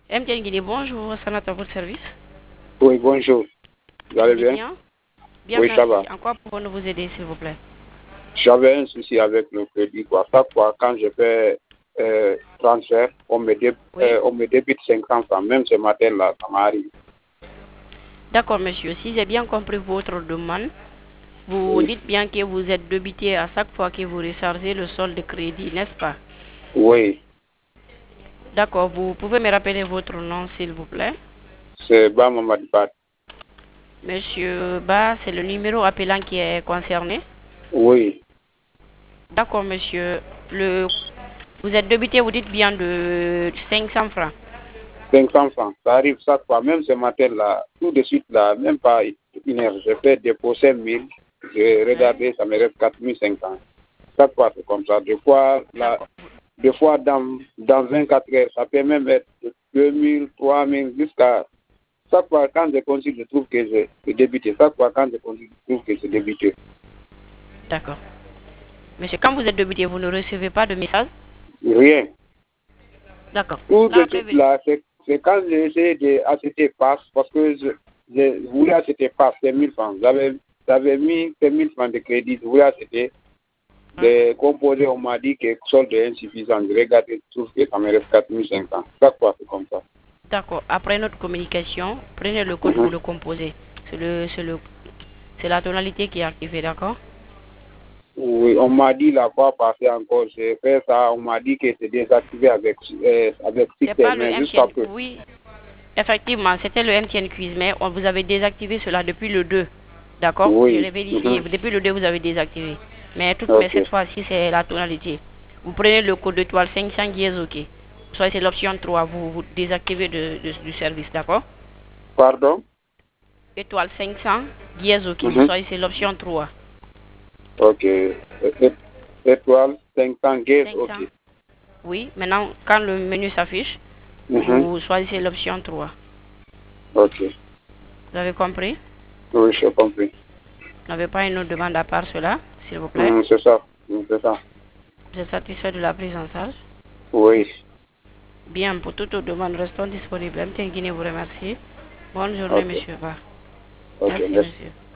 MTN Guinée, bonjour, Sanat à votre service. Oui, bonjour. Vous allez bien? Bien, Oui, merci. ça va. En quoi pouvons-nous vous aider, s'il vous plaît? J'avais un souci avec le crédit. Chaque fois, quand je fais transfert, on me débite 500 francs. Même ce matin-là, ça m'arrive. D'accord, monsieur. Si j'ai bien compris votre demande, vous dites bien que vous êtes débité à chaque fois que vous rechargez le solde de crédit, n'est-ce pas? Oui. D'accord, vous pouvez me rappeler votre nom, s'il vous plaît? C'est Bamamad Bat. Monsieur Ba, c'est le numéro appelant qui est concerné? Oui. D'accord, monsieur. Vous êtes débité, vous dites bien de 500 francs. 500 francs. Ça arrive chaque fois. Même ce matin-là, tout de suite, là, même pas une heure, je fais déposer 1000. J'ai regardé, ça me reste 4500. Chaque fois, c'est comme ça. Des fois dans 24 heures, ça peut même être 2000, 3000, jusqu'à... Chaque fois, quand je consulte, je trouve que j'ai débité. Chaque fois, quand je consulte, je trouve que c'est débité. D'accord. Monsieur, quand vous êtes débité, vous ne recevez pas de message? Rien. D'accord. Tout de suite, là, c'est quand j'ai essayé d'acheter passe, parce que je voulais acheter passe, c'est 1000 francs. J'avais mis ces 1000 francs de crédit, je voulais acheter des composés, on m'a dit que solde est insuffisant. Je regarde, je trouve que ça me reste 4500. Chaque fois, c'est comme ça. D'accord. Après notre communication, prenez le code, vous le composez. C'est la tonalité qui est activée, d'accord? Oui, on m'a dit la fois passée encore, j'ai fait ça, on m'a dit que c'est désactivé avec C'est pas système, le mais jusqu'à MTN. peu. Oui, effectivement, c'était le MTN Quiz, mais on vous avait désactivé cela depuis le 2. D'accord? Je Oui. l'ai vérifié. Depuis le 2, vous avez désactivé. Mais Ok. cette fois-ci, c'est la tonalité. Vous prenez le code étoile 500 dièse OK. Soit c'est l'option 3, vous désactivez du service, d'accord? Pardon? Étoile 500 dièse OK. Soit c'est l'option 3. Ok. Étoile 500 guest, ok. Oui, maintenant, quand le menu s'affiche, vous choisissez l'option 3. Ok. Vous avez compris? Oui, j'ai compris. Vous n'avez pas une autre demande à part cela, s'il vous plaît? C'est ça. C'est ça. Vous êtes satisfait de la prise en charge? Oui. Bien, pour toute autre demande, restons disponibles. MTN Guinée vous remercie. Bonne journée, monsieur Ba. Ok, Merci, merci. monsieur.